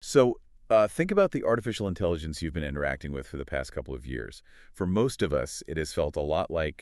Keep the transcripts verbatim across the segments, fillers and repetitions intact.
So uh, think about the artificial intelligence you've been interacting with for the past couple of years. For most of us, it has felt a lot like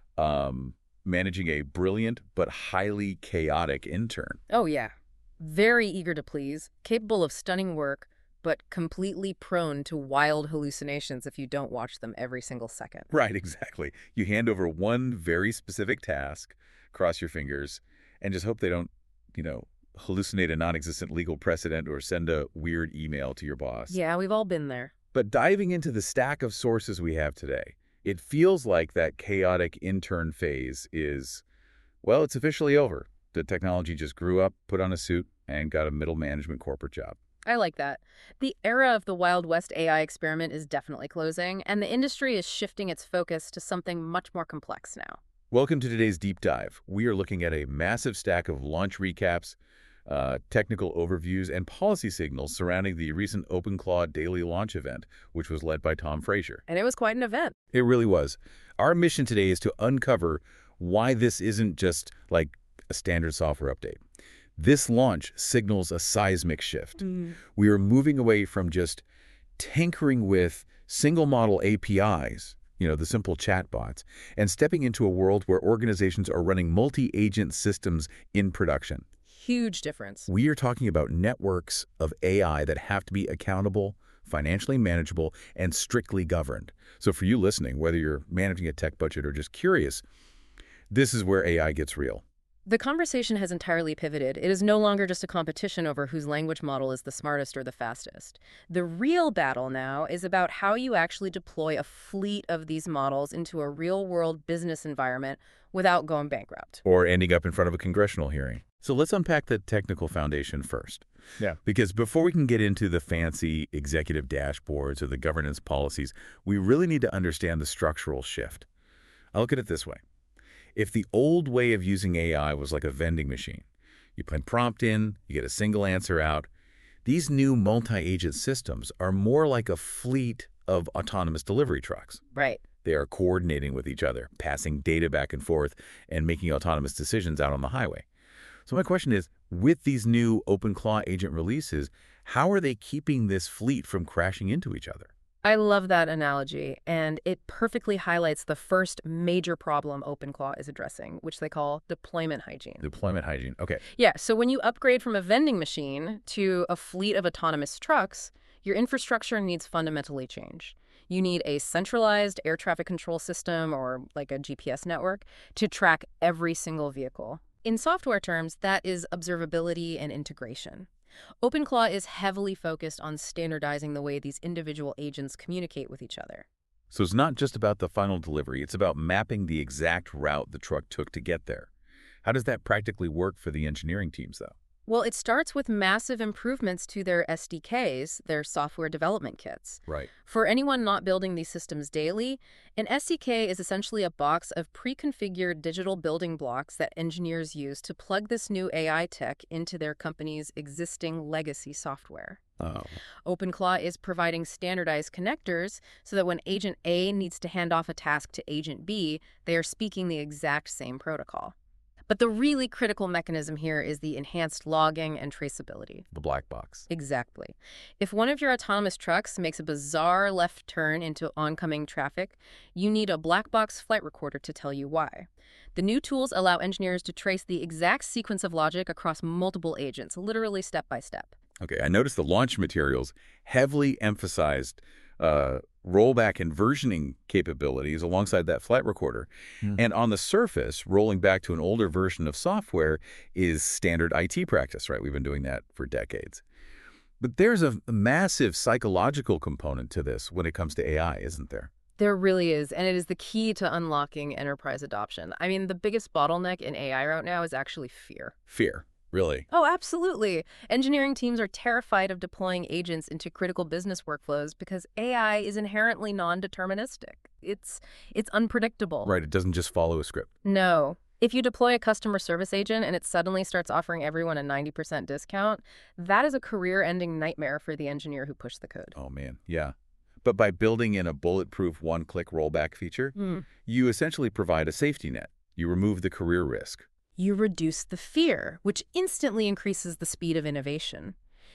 um, managing a brilliant but highly chaotic intern. Oh, yeah. Very eager to please, capable of stunning work, but completely prone to wild hallucinations if you don't watch them every single second. Right, exactly. You hand over one very specific task, cross your fingers, and just hope they don't, you know, hallucinate a non-existent legal precedent or send a weird email to your boss. Yeah, we've all been there. But diving into the stack of sources we have today, it feels like that chaotic intern phase is, well, it's officially over. The technology just grew up, put on a suit, and got a middle management corporate job. I like that. The era of the Wild West A I experiment is definitely closing, and the industry is shifting its focus to something much more complex now. Welcome to today's deep dive. We are looking at a massive stack of launch recaps, uh, technical overviews, and policy signals surrounding the recent OpenClaw daily launch event, which was led by Tom Frazier. And it was quite an event. It really was. Our mission today is to uncover why this isn't just like a standard software update. This launch signals a seismic shift. Mm. We are moving away from just tinkering with single model A P Is, you know, the simple chatbots, and stepping into a world where organizations are running multi-agent systems in production. Huge difference. We are talking about networks of A I that have to be accountable, financially manageable, and strictly governed. So for you listening, whether you're managing a tech budget or just curious, this is where A I gets real. The conversation has entirely pivoted. It is no longer just a competition over whose language model is the smartest or the fastest. The real battle now is about how you actually deploy a fleet of these models into a real-world business environment without going bankrupt. Or ending up in front of a congressional hearing. So let's unpack the technical foundation first. Yeah. Because before we can get into the fancy executive dashboards or the governance policies, we really need to understand the structural shift. I'll look at it this way. If the old way of using A I was like a vending machine, you put a prompt in, you get a single answer out, these new multi-agent systems are more like a fleet of autonomous delivery trucks. Right. They are coordinating with each other, passing data back and forth, and making autonomous decisions out on the highway. So my question is, with these new OpenClaw agent releases, how are they keeping this fleet from crashing into each other? I love that analogy, and it perfectly highlights the first major problem OpenClaw is addressing, which they call deployment hygiene. Deployment hygiene. Okay. Yeah, so when you upgrade from a vending machine to a fleet of autonomous trucks, your infrastructure needs fundamentally change. You need a centralized air traffic control system or like a G P S network to track every single vehicle. In software terms, that is observability and integration. OpenClaw is heavily focused on standardizing the way these individual agents communicate with each other. So it's not just about the final delivery, it's about mapping the exact route the truck took to get there. How does that practically work for the engineering teams, though? Well, it starts with massive improvements to their S D Ks, their software development kits. Right. For anyone not building these systems daily, an S D K is essentially a box of pre-configured digital building blocks that engineers use to plug this new A I tech into their company's existing legacy software. Oh. OpenClaw is providing standardized connectors so that when Agent A needs to hand off a task to Agent B, they are speaking the exact same protocol. But the really critical mechanism here is the enhanced logging and traceability. The black box. Exactly. If one of your autonomous trucks makes a bizarre left turn into oncoming traffic, you need a black box flight recorder to tell you why. The new tools allow engineers to trace the exact sequence of logic across multiple agents, literally step by step. Okay, I noticed the launch materials heavily emphasized uh, rollback and versioning capabilities alongside that flight recorder. Hmm. And on the surface, rolling back to an older version of software is standard I T practice, right? We've been doing that for decades. But there's a massive psychological component to this when it comes to A I, isn't there? There really is, and it is the key to unlocking enterprise adoption. I mean, the biggest bottleneck in A I right now is actually fear. Fear, really. Oh, absolutely. Engineering teams are terrified of deploying agents into critical business workflows because A I is inherently non-deterministic. It's it's unpredictable. Right, it doesn't just follow a script. No. If you deploy a customer service agent and it suddenly starts offering everyone a ninety percent discount, that is a career-ending nightmare for the engineer who pushed the code. Oh, man, yeah. But by building in a bulletproof one-click rollback feature, Hmm. you essentially provide a safety net. You remove the career risk. You reduce the fear, which instantly increases the speed of innovation.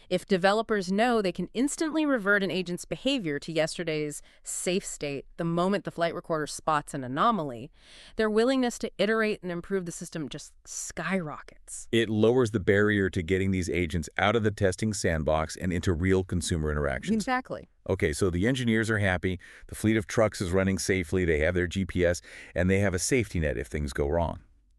If developers know they can instantly revert an agent's behavior to yesterday's safe state the moment the flight recorder spots an anomaly, their willingness to iterate and improve the system just skyrockets. It lowers the barrier to getting these agents out of the testing sandbox and into real consumer interactions. Exactly. Okay, so the engineers are happy, the fleet of trucks is running safely, they have their G P S, and they have a safety net if things go wrong.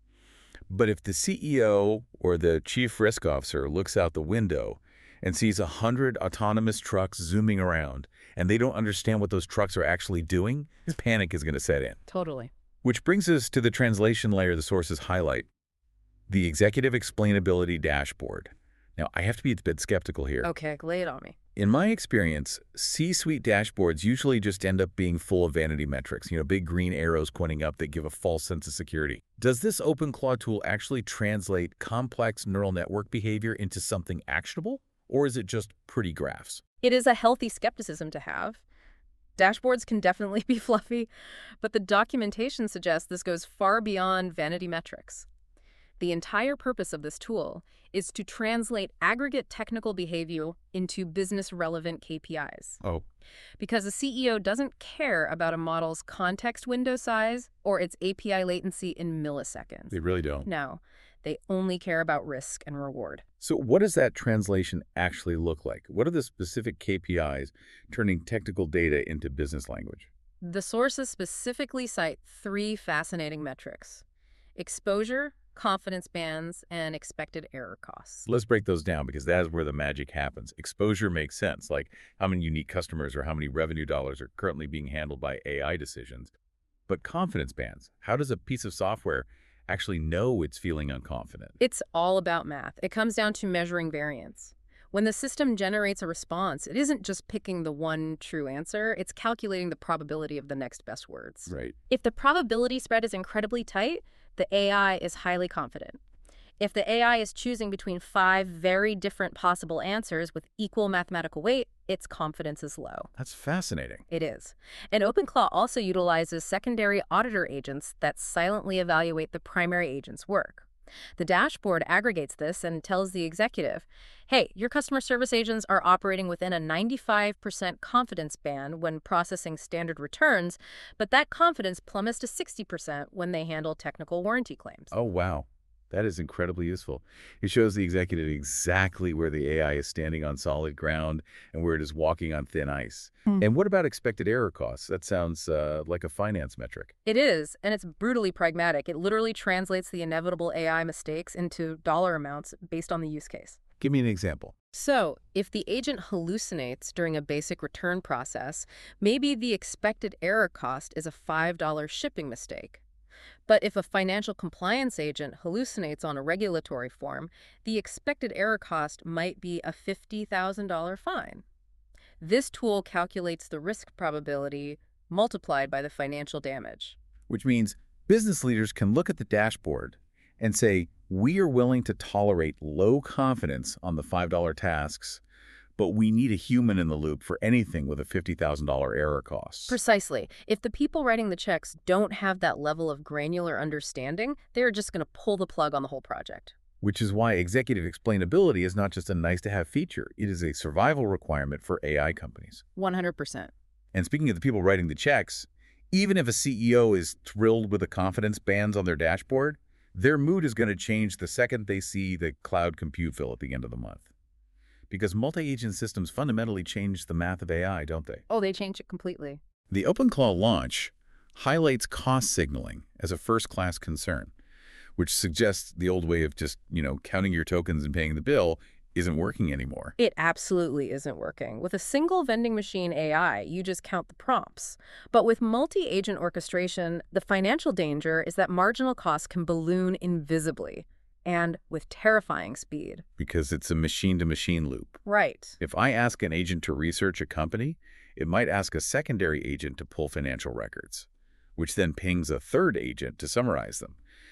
But if the C E O or the chief risk officer looks out the window and sees a hundred autonomous trucks zooming around, and they don't understand what those trucks are actually doing, panic is going to set in. Totally. Which brings us to the translation layer the sources highlight, the executive explainability dashboard. Now, I have to be a bit skeptical here. Okay, lay it on me. In my experience, C-suite dashboards usually just end up being full of vanity metrics, you know, big green arrows pointing up that give a false sense of security. Does this OpenClaw tool actually translate complex neural network behavior into something actionable, or is it just pretty graphs? It is a healthy skepticism to have. Dashboards can definitely be fluffy, but the documentation suggests this goes far beyond vanity metrics. The entire purpose of this tool is to translate aggregate technical behavior into business-relevant K P Is. Oh. Because a C E O doesn't care about a model's context window size or its A P I latency in milliseconds. They really don't. No, they only care about risk and reward. So what does that translation actually look like? What are the specific K P Is turning technical data into business language? The sources specifically cite three fascinating metrics: exposure, confidence bands, and expected error costs. Let's break those down because that is where the magic happens. Exposure makes sense, like how many unique customers or how many revenue dollars are currently being handled by A I decisions. But confidence bands, how does a piece of software actually know it's feeling unconfident? It's all about math. It comes down to measuring variance. When the system generates a response, it isn't just picking the one true answer, it's calculating the probability of the next best words. Right. If the probability spread is incredibly tight, the A I is highly confident. If the A I is choosing between five very different possible answers with equal mathematical weight, its confidence is low. That's fascinating. It is. And OpenClaw also utilizes secondary auditor agents that silently evaluate the primary agent's work. The dashboard aggregates this and tells the executive, hey, your customer service agents are operating within a ninety-five percent confidence band when processing standard returns, but that confidence plummets to sixty percent when they handle technical warranty claims. Oh, wow. That is incredibly useful. It shows the executive exactly where the A I is standing on solid ground and where it is walking on thin ice. Hmm. And what about expected error costs? That sounds uh, like a finance metric. It is, and it's brutally pragmatic. It literally translates the inevitable A I mistakes into dollar amounts based on the use case. Give me an example. So, if the agent hallucinates during a basic return process, maybe the expected error cost is a five dollar shipping mistake. But if a financial compliance agent hallucinates on a regulatory form, the expected error cost might be a fifty thousand dollar fine. This tool calculates the risk probability multiplied by the financial damage. Which means business leaders can look at the dashboard and say, we are willing to tolerate low confidence on the five dollar tasks, but we need a human in the loop for anything with a fifty thousand dollar error cost. Precisely. If the people writing the checks don't have that level of granular understanding, they're just going to pull the plug on the whole project. Which is why executive explainability is not just a nice-to-have feature. It is a survival requirement for A I companies. one hundred percent. And speaking of the people writing the checks, even if a C E O is thrilled with the confidence bands on their dashboard, their mood is going to change the second they see the cloud compute bill at the end of the month. Because multi-agent systems fundamentally change the math of A I, don't they? Oh, they changed it completely. The OpenClaw launch highlights cost signaling as a first-class concern, which suggests the old way of just, you know, counting your tokens and paying the bill isn't working anymore. It absolutely isn't working. With a single vending machine A I, you just count the prompts. But with multi-agent orchestration, the financial danger is that marginal costs can balloon invisibly and with terrifying speed. Because it's a machine-to-machine loop. Right. If I ask an agent to research a company, it might ask a secondary agent to pull financial records, which then pings a third agent to summarize them.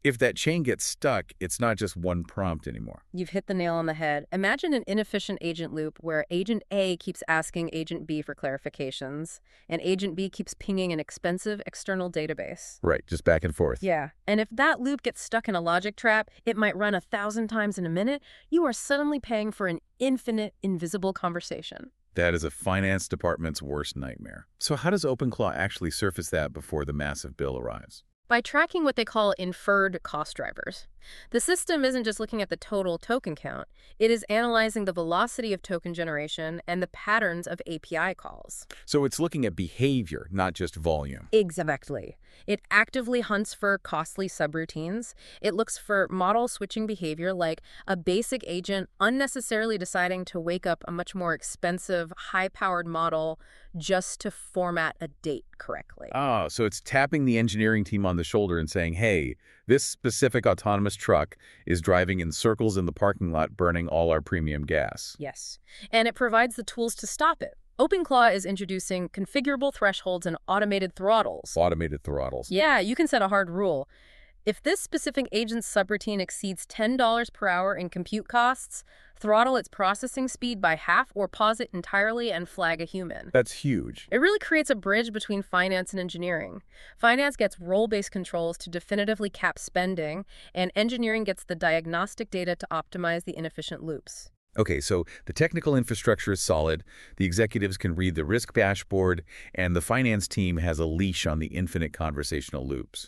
If that chain gets stuck, it's not just one prompt anymore. You've hit the nail on the head. Imagine an inefficient agent loop where Agent A keeps asking Agent B for clarifications, and Agent B keeps pinging an expensive external database. Right, just back and forth. Yeah, and if that loop gets stuck in a logic trap, it might run a thousand times in a minute. You are suddenly paying for an infinite, invisible conversation. That is a finance department's worst nightmare. So how does OpenClaw actually surface that before the massive bill arrives? By tracking what they call inferred cost drivers. The system isn't just looking at the total token count, it is analyzing the velocity of token generation and the patterns of A P I calls. So it's looking at behavior, not just volume. Exactly. It actively hunts for costly subroutines. It looks for model switching behavior, like a basic agent unnecessarily deciding to wake up a much more expensive, high-powered model just to format a date correctly. Ah, so it's tapping the engineering team on the shoulder and saying, hey, this specific autonomous truck is driving in circles in the parking lot, burning all our premium gas. Yes. And it provides the tools to stop it. OpenClaw is introducing configurable thresholds and automated throttles. Automated throttles. Yeah, you can set a hard rule. If this specific agent's subroutine exceeds ten dollars per hour in compute costs, throttle its processing speed by half or pause it entirely and flag a human. That's huge. It really creates a bridge between finance and engineering. Finance gets role-based controls to definitively cap spending, and engineering gets the diagnostic data to optimize the inefficient loops. Okay, so the technical infrastructure is solid, the executives can read the risk dashboard, and the finance team has a leash on the infinite conversational loops.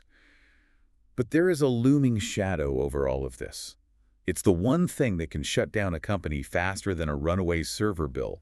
But there is a looming shadow over all of this. It's the one thing that can shut down a company faster than a runaway server bill: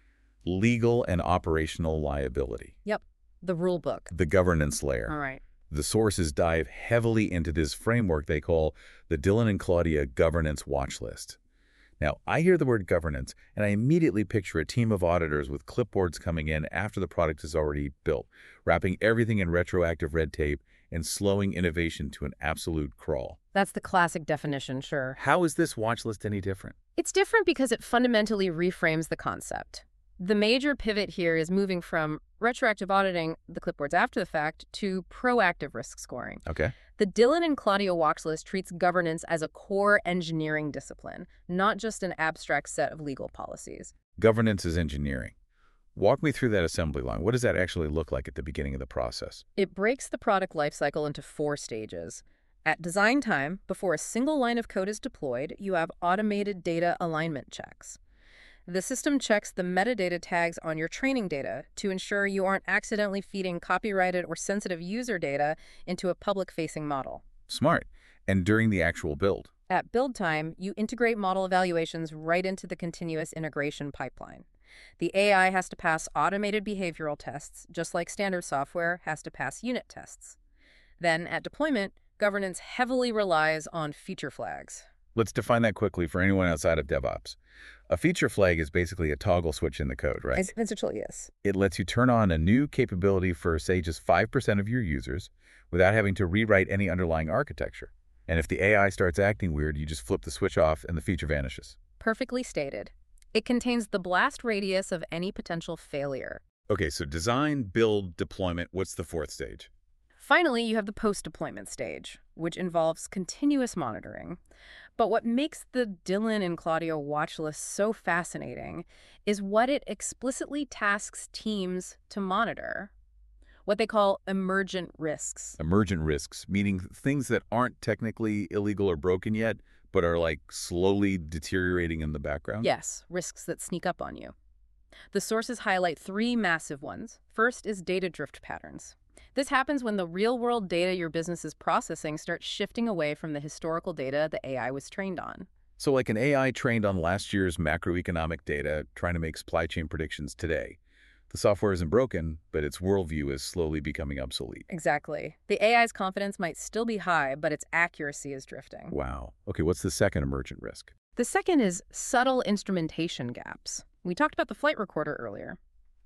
legal and operational liability. Yep, the rule book. The governance layer. All right. The sources dive heavily into this framework they call the Dylan and Claudia Governance Watch List. Now, I hear the word governance, and I immediately picture a team of auditors with clipboards coming in after the product is already built, wrapping everything in retroactive red tape and slowing innovation to an absolute crawl. That's the classic definition, sure. How is this watch list any different? It's different because it fundamentally reframes the concept. The major pivot here is moving from retroactive auditing the clipboards after the fact to proactive risk scoring. Okay. The Dylan and Claudia watch list treats governance as a core engineering discipline, not just an abstract set of legal policies. Governance is engineering. Walk me through that assembly line. What does that actually look like at the beginning of the process? It breaks the product lifecycle into four stages. At design time, before a single line of code is deployed, you have automated data alignment checks. The system checks the metadata tags on your training data to ensure you aren't accidentally feeding copyrighted or sensitive user data into a public-facing model. Smart. And during the actual build? At build time, you integrate model evaluations right into the continuous integration pipeline. The A I has to pass automated behavioral tests, just like standard software has to pass unit tests. Then, at deployment, governance heavily relies on feature flags. Let's define that quickly for anyone outside of DevOps. A feature flag is basically a toggle switch in the code, right? Essentially, yes. It lets you turn on a new capability for, say, just five percent of your users without having to rewrite any underlying architecture. And if the A I starts acting weird, you just flip the switch off and the feature vanishes. Perfectly stated. It contains the blast radius of any potential failure. Okay, so design, build, deployment. What's the fourth stage? Finally, you have the post-deployment stage, which involves continuous monitoring. But what makes the Dylan and Claudia watch list so fascinating is what it explicitly tasks teams to monitor, what they call emergent risks. Emergent risks, meaning things that aren't technically illegal or broken yet, but are like slowly deteriorating in the background? Yes, risks that sneak up on you. The sources highlight three massive ones. First is data drift patterns. This happens when the real-world data your business is processing starts shifting away from the historical data the A I was trained on. So like an A I trained on last year's macroeconomic data trying to make supply chain predictions today. The software isn't broken, but its worldview is slowly becoming obsolete. Exactly. The A I's confidence might still be high, but its accuracy is drifting. Wow. Okay, what's the second emergent risk? The second is subtle instrumentation gaps. We talked about the flight recorder earlier.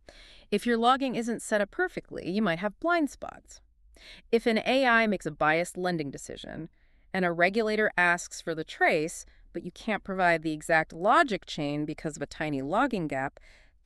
If your logging isn't set up perfectly, you might have blind spots. If an A I makes a biased lending decision, and a regulator asks for the trace, but you can't provide the exact logic chain because of a tiny logging gap,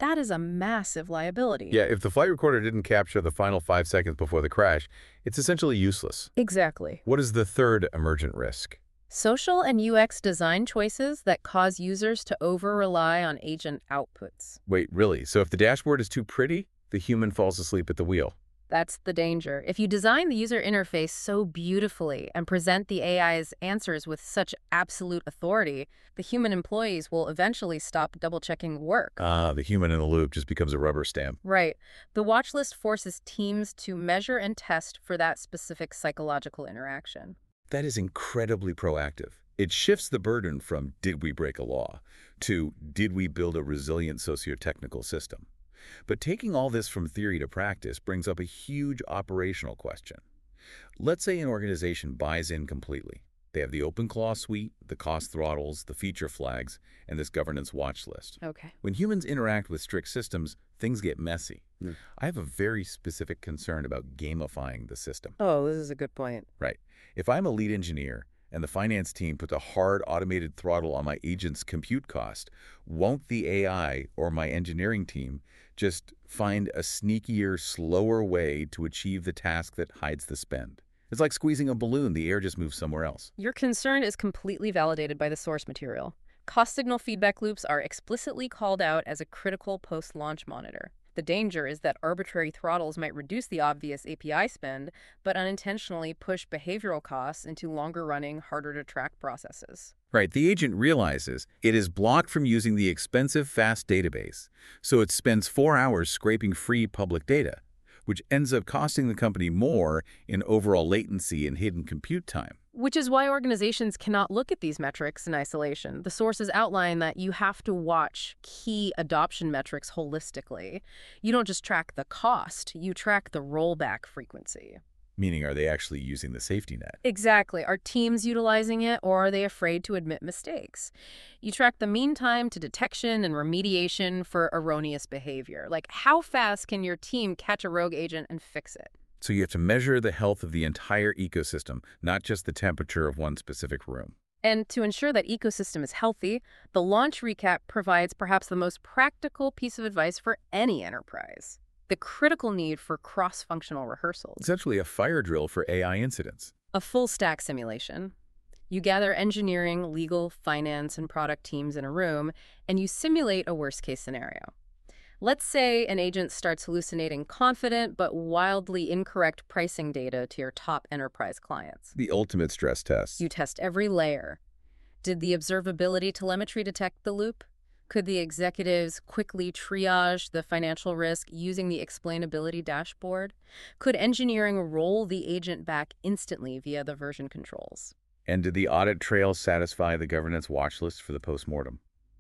That is a massive liability. Yeah, if the flight recorder didn't capture the final five seconds before the crash, it's essentially useless. Exactly. What is the third emergent risk? Social and U X design choices that cause users to over-rely on agent outputs. Wait, really? So if the dashboard is too pretty, the human falls asleep at the wheel? That's the danger. If you design the user interface so beautifully and present the A I's answers with such absolute authority, the human employees will eventually stop double-checking work. Ah, the human in the loop just becomes a rubber stamp. Right. The watch list forces teams to measure and test for that specific psychological interaction. That is incredibly proactive. It shifts the burden from did we break a law to did we build a resilient socio-technical system. But taking all this from theory to practice brings up a huge operational question. Let's say an organization buys in completely. They have the OpenClaw suite, the cost throttles, the feature flags, and this governance watch list. Okay. When humans interact with strict systems, things get messy. Mm. I have a very specific concern about gamifying the system. Oh, this is a good point. Right. If I'm a lead engineer and the finance team puts a hard automated throttle on my agent's compute cost, won't the A I or my engineering team just find a sneakier, slower way to achieve the task that hides the spend? It's like squeezing a balloon. The air just moves somewhere else. Your concern is completely validated by the source material. Cost signal feedback loops are explicitly called out as a critical post-launch monitor. The danger is that arbitrary throttles might reduce the obvious A P I spend, but unintentionally push behavioral costs into longer-running, harder-to-track processes. Right. The agent realizes it is blocked from using the expensive, fast database, so it spends four hours scraping free public data, which ends up costing the company more in overall latency and hidden compute time. Which is why organizations cannot look at these metrics in isolation. The sources outline that you have to watch key adoption metrics holistically. You don't just track the cost, you track the rollback frequency. Meaning, are they actually using the safety net? Exactly. Are teams utilizing it, or are they afraid to admit mistakes? You track the mean time to detection and remediation for erroneous behavior. Like, how fast can your team catch a rogue agent and fix it? So you have to measure the health of the entire ecosystem, not just the temperature of one specific room. And to ensure that ecosystem is healthy, the launch recap provides perhaps the most practical piece of advice for any enterprise: the critical need for cross-functional rehearsals. Essentially a fire drill for A I incidents. A full-stack simulation. You gather engineering, legal, finance, and product teams in a room, and you simulate a worst-case scenario. Let's say an agent starts hallucinating confident but wildly incorrect pricing data to your top enterprise clients. The ultimate stress test. You test every layer. Did the observability telemetry detect the loop? Could the executives quickly triage the financial risk using the explainability dashboard? Could engineering roll the agent back instantly via the version controls? And did the audit trail satisfy the governance watch list for the postmortem?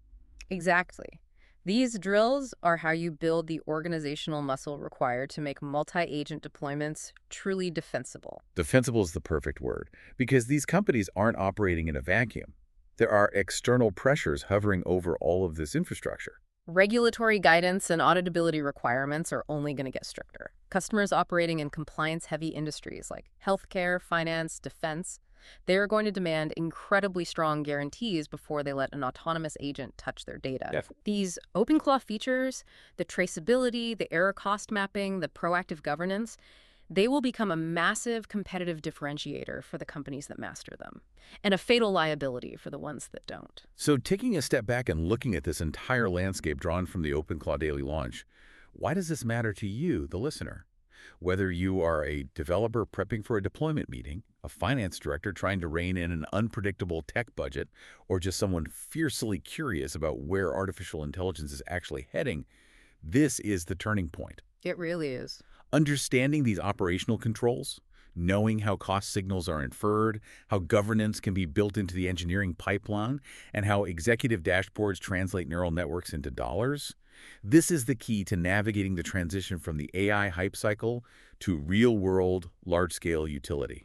Exactly. These drills are how you build the organizational muscle required to make multi-agent deployments truly defensible. Defensible is the perfect word, because these companies aren't operating in a vacuum. There are external pressures hovering over all of this infrastructure. Regulatory guidance and auditability requirements are only going to get stricter. Customers operating in compliance-heavy industries like healthcare, finance, defense, they are going to demand incredibly strong guarantees before they let an autonomous agent touch their data. Def- These OpenClaw features, the traceability, the error cost mapping, the proactive governance, they will become a massive competitive differentiator for the companies that master them, and a fatal liability for the ones that don't. So taking a step back and looking at this entire landscape drawn from the OpenClaw daily launch, why does this matter to you, the listener? Whether you are a developer prepping for a deployment meeting, a finance director trying to rein in an unpredictable tech budget, or just someone fiercely curious about where artificial intelligence is actually heading, this is the turning point. It really is. Understanding these operational controls, knowing how cost signals are inferred, how governance can be built into the engineering pipeline, and how executive dashboards translate neural networks into dollars, this is the key to navigating the transition from the A I hype cycle to real-world, large-scale utility.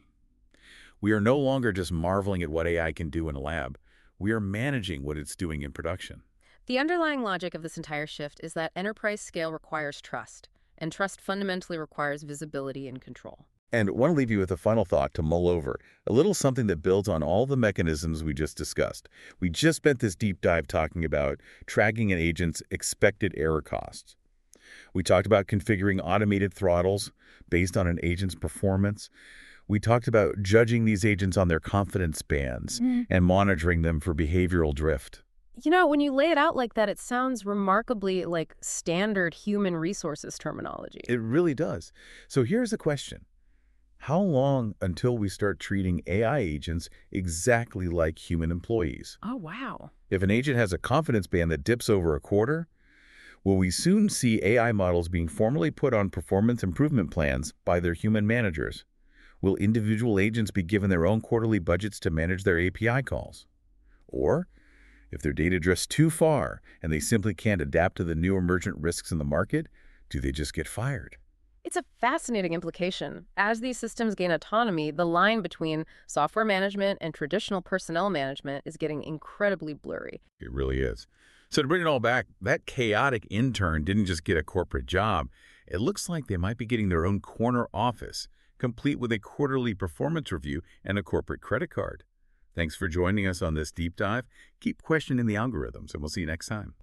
We are no longer just marveling at what A I can do in a lab. We are managing what it's doing in production. The underlying logic of this entire shift is that enterprise scale requires trust, and trust fundamentally requires visibility and control. And want to leave you with a final thought to mull over, a little something that builds on all the mechanisms we just discussed. We just spent this deep dive talking about tracking an agent's expected error costs. We talked about configuring automated throttles based on an agent's performance. We talked about judging these agents on their confidence bands Mm. and monitoring them for behavioral drift. You know, when you lay it out like that, it sounds remarkably like standard human resources terminology. It really does. So here's the question. How long until we start treating A I agents exactly like human employees? Oh, wow. If an agent has a confidence band that dips over a quarter, will we soon see A I models being formally put on performance improvement plans by their human managers? Will individual agents be given their own quarterly budgets to manage their A P I calls? Or, if their data drifts too far and they simply can't adapt to the new emergent risks in the market, do they just get fired? It's a fascinating implication. As these systems gain autonomy, the line between software management and traditional personnel management is getting incredibly blurry. It really is. So to bring it all back, that chaotic intern didn't just get a corporate job. It looks like they might be getting their own corner office, complete with a quarterly performance review and a corporate credit card. Thanks for joining us on this deep dive. Keep questioning the algorithms, and we'll see you next time.